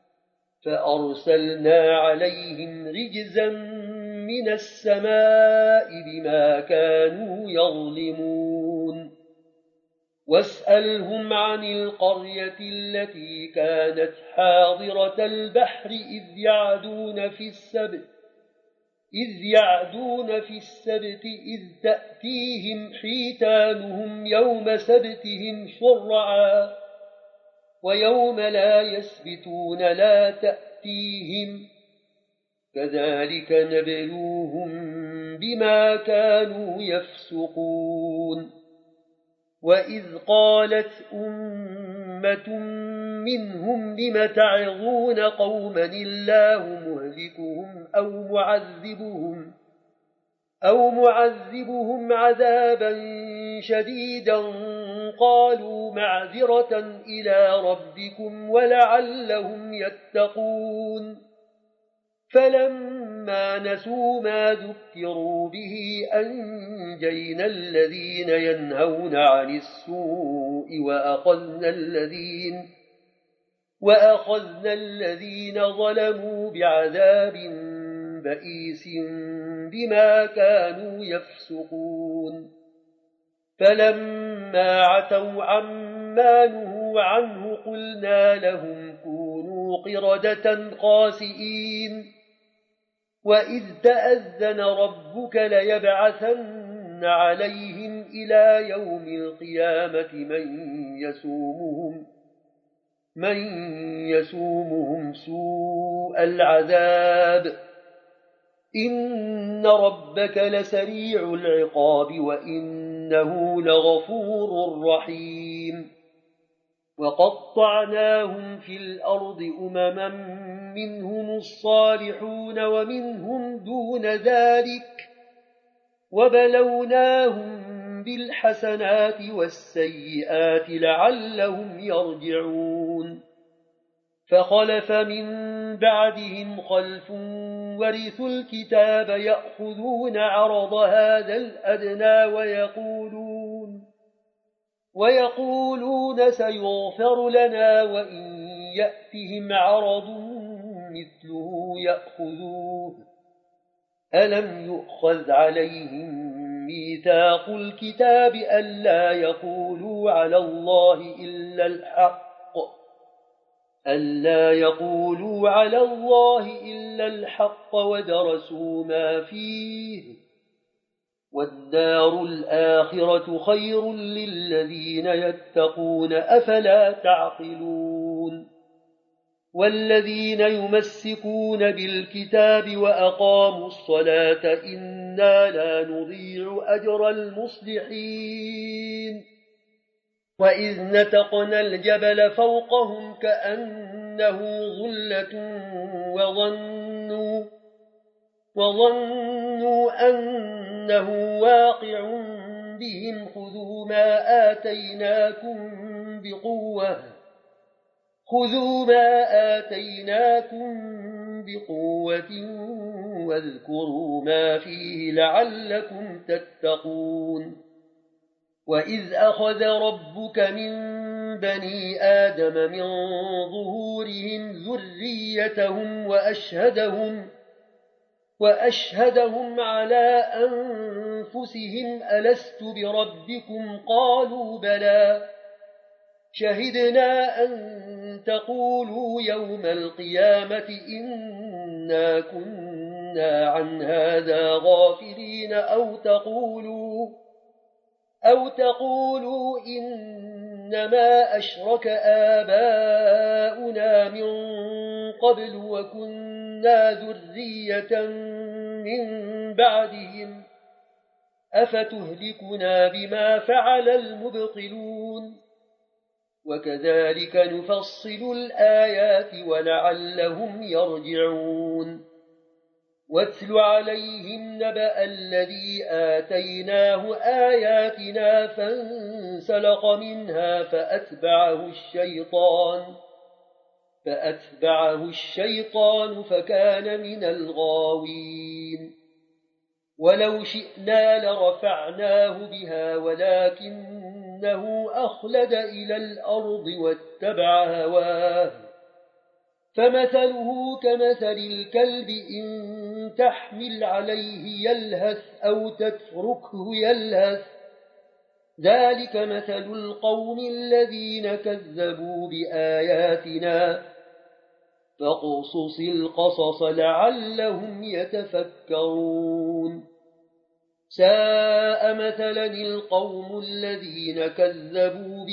فأرسلنا عليهم رجزا من السماء بما كانوا يظلمون واسألهم عن القرية التي كانت حاضرة البحر إذ يعدون في السبت إذ يعدون في السبت إذ تأتيهم حيتانهم يوم سبتهم شرعا ويوم لا يسبتون لا تأتيهم كذلك نبلوهم بما كانوا يفسقون وإذ قالت أمة منهم لم تعظون قوما الله مهلكهم أو معذبهم أو معذبهم عذابا شديدا قالوا معذرة إلى ربكم ولعلهم يتقون فلما نسوا ما ذكروا به أنجينا الذين ينهون عن السوء وأخذنا الذين وأخذنا الذين ظلموا بعذاب بئيس بما كانوا يفسقون فلما عتوا عما نهوا عنه قلنا لهم كونوا قردة خاسئين وإذ تأذن ربك ليبعثن عليهم إلى يوم القيامة من يسومهم من يسومهم سوء العذاب إن ربك لسريع العقاب وإنه لغفور رحيم وقطعناهم في الأرض أمما منهم الصالحون ومنهم دون ذلك وبلوناهم بالحسنات والسيئات لعلهم يرجعون فخلف من بعدهم خلف ورثوا الكتاب يأخذون عرض هذا الأدنى ويقولون ويقولون سيغفر لنا وإن يأتهم عرض مثله يأخذوه ألم يؤخذ عليهم ميثاق الكتاب ألا يقولوا على الله إلا الحق ألا يقولوا على الله إلا الحق ودرسوا ما فيه والدار الآخرة خير للذين يتقون أفلا تعقلون والذين يمسكون بالكتاب وأقاموا الصلاة إنا لا نضيع أجر المصلحين وإذ نتقنا الجبل فوقهم كأنه ظلة وظنوا, وظنوا أنه واقع بهم خذوا ما آتيناكم بقوة خذوا ما آتيناكم بقوة واذكروا ما فيه لعلكم تتقون وإذ أخذ ربك من بني آدم من ظهورهم ذريتهم وأشهدهم وأشهدهم على أنفسهم ألست بربكم قالوا بلى شهدنا أن تقولوا يوم القيامة إنا كنا عن هذا غافلين أو تقولوا أو تقولوا إنما أشرك آباؤنا من قبل وكنا ذرية من بعدهم أفتهلكنا بما فعل المبطلون وكذلك نفصل الآيات ولعلهم يرجعون واتل عليهم نبأ الذي آتيناه آياتنا فانسلق منها فأتبعه الشيطان فأتبعه الشيطان فكان من الغاوين ولو شئنا لرفعناه بها ولكنه أخلد إلى الأرض واتبع هواه فمثله كمثل الكلب إن تحمل عليه يلهث أو تتركه يلهث ذلك مثل القوم الذين كذبوا بآياتنا فاقصص القصص لعلهم يتفكرون ساء مثلا القوم الذين كذبوا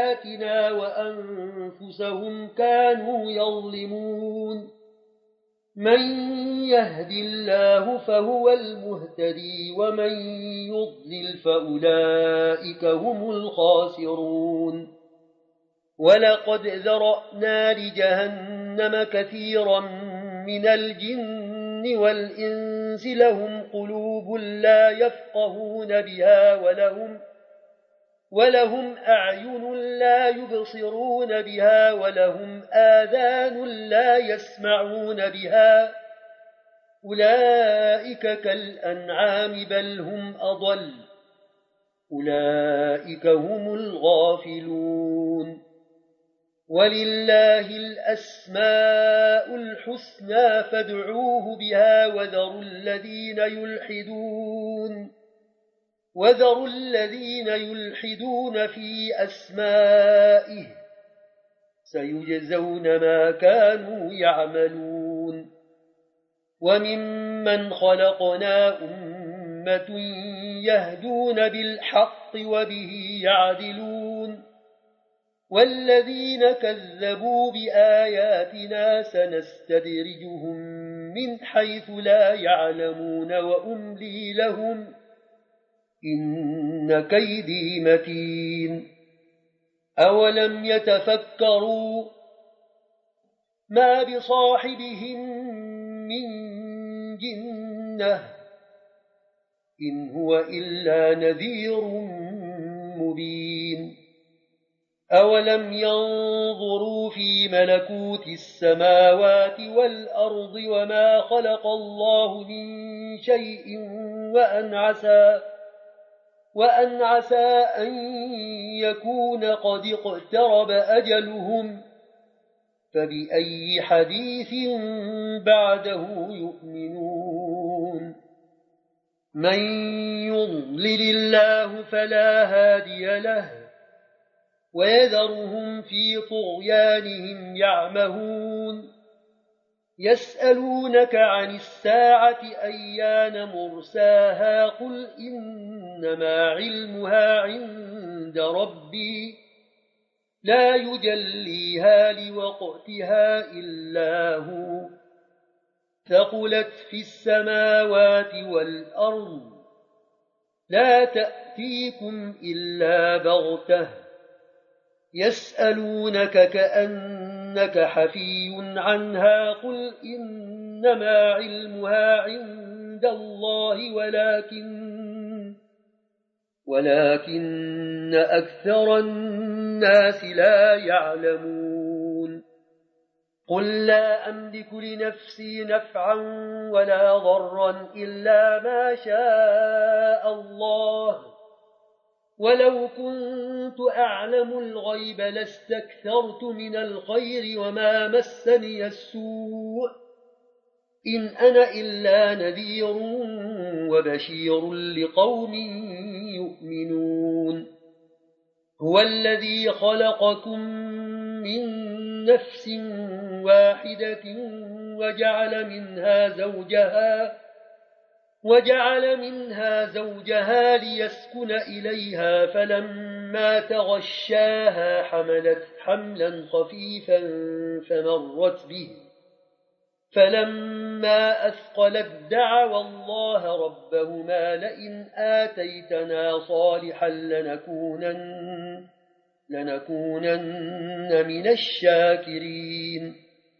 بآياتنا وأنفسهم كانوا يظلمون من يهد الله فهو المهتدي ومن يضلل فأولئك هم الخاسرون ولقد ذرأنا لجهنم كثيرا من الجن والإنس لهم قلوب لا يفقهون بها ولهم ولهم أعين لا يبصرون بها ولهم آذان لا يسمعون بها أولئك كالأنعام بل هم أضل أولئك هم الغافلون ولله الأسماء الحسنى فادعوه بها وذروا الذين يلحدون وذروا الذين يلحدون في أسمائه سيجزون ما كانوا يعملون وممن خلقنا أمة يهدون بالحق وبه يعدلون والذين كذبوا بآياتنا سنستدرجهم من حيث لا يعلمون وأملي لهم إن كيدي متين أولم يتفكروا ما بصاحبهم من جنة إن هو إلا نذير مبين أولم ينظروا في ملكوت السماوات والأرض وما خلق الله من شيء وأن عسى وأن عسى أن يكون قد اقترب أجلهم فبأي حديث بعده يؤمنون من يضلل الله فلا هادي له ويذرهم في طغيانهم يعمهون يسألونك عن الساعة أيان مرساها قل إنما علمها عند ربي لا يجليها لوقتها إلا هو ثقلت في السماوات والأرض لا تأتيكم إلا بغتة يسألونك كأنك حفي عنها قل إنما علمها عند الله ولكن ولكن أكثر الناس لا يعلمون قل لا أملك لنفسي نفعا ولا ضرا إلا ما شاء الله ولو كنت أعلم الغيب لاستكثرت من الخير وما مسني السوء إن أنا إلا نذير وبشير لقوم يؤمنون هو الذي خلقكم من نفس واحدة وجعل منها زوجها وجعل منها زوجها ليسكن إليها فلما تغشاها حملت حملا خفيفا فمرت به فلما أثقلت دعوا الله ربهما لئن آتيتنا صالحا لنكونن, لنكونن من الشاكرين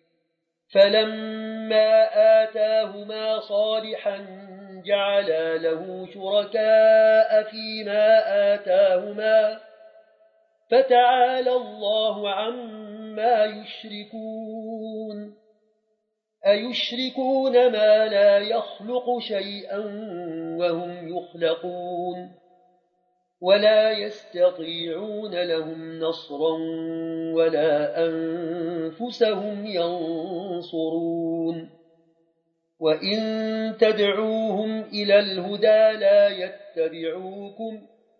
فلما آتاهما صالحا جعلا له شركاء فيما آتاهما فتعالى الله عما يشركون أيشركون ما لا يخلق شيئا وهم يخلقون ولا يستطيعون لهم نصرا ولا أنفسهم ينصرون وإن تدعوهم إلى الهدى لا يتبعوكم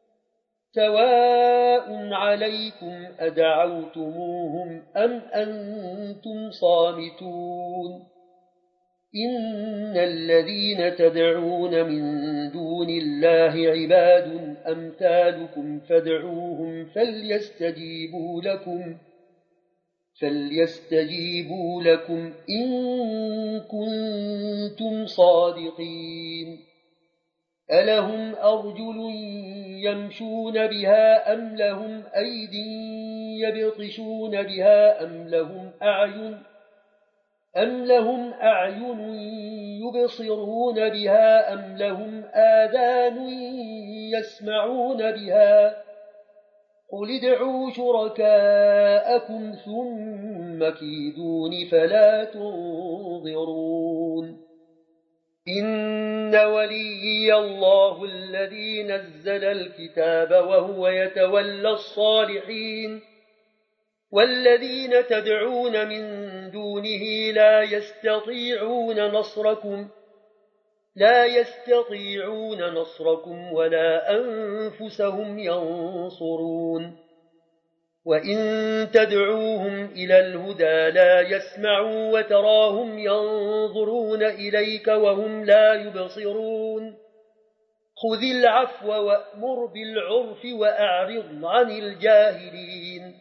سواء عليكم أدعوتموهم أم أنتم صامتون إن الذين تدعون من دون الله عباد أمثالكم فادعوهم فليستجيبوا لكم فليستجيبوا لكم إن كنتم صادقين ألهم أرجل يمشون بها أم لهم أيد يبطشون بها أم لهم أعين أم لهم أعين يبصرون بها أم لهم آذان يسمعون بها قل ادعوا شركاءكم ثم كيدون فلا تنظرون إن وليي الله الذي نزل الكتاب وهو يتولى الصالحين والذين تدعون من دونه لا يستطيعون نصركم لا يستطيعون نصركم ولا أنفسهم ينصرون وإن تدعوهم إلى الهدى لا يسمعوا وتراهم ينظرون إليك وهم لا يبصرون خذ العفو وأمر بالعرف وأعرض عن الجاهلين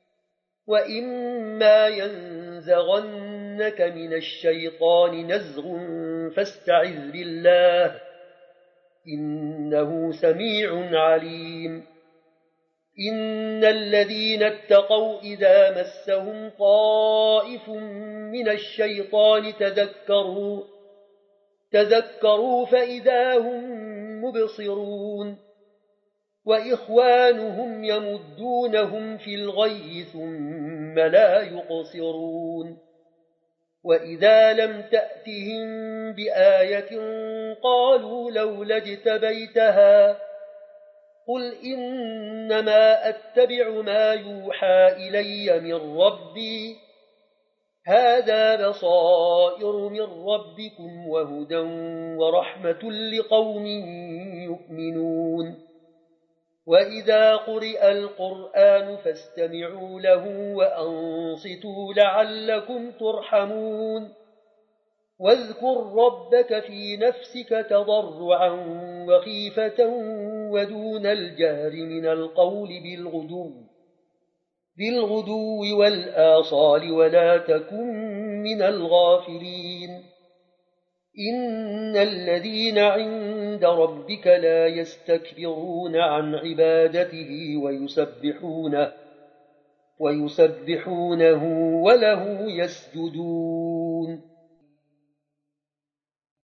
وإما ينزغنك من الشيطان نزغ فاستعذ بالله إنه سميع عليم إن الذين اتقوا إذا مسهم طائف من الشيطان تذكروا تذكروا فإذا هم مبصرون وإخوانهم يمدونهم في الغي ثم لا يقصرون وإذا لم تأتهم بآية قالوا لولا اجتبيتها قل إنما أتبع ما يوحى إلي من ربي هذا بصائر من ربكم وهدى ورحمة لقوم يؤمنون وإذا قرئ القرآن فاستمعوا له وأنصتوا لعلكم ترحمون واذكر ربك في نفسك تضرعا وخيفة ودون الجهر من القول بالغدو بالغدو والآصال ولا تكن من الغافلين إن الذين عند ربك لا يستكبرون عن عبادته ويسبحونه ويسبحونه وله يسجدون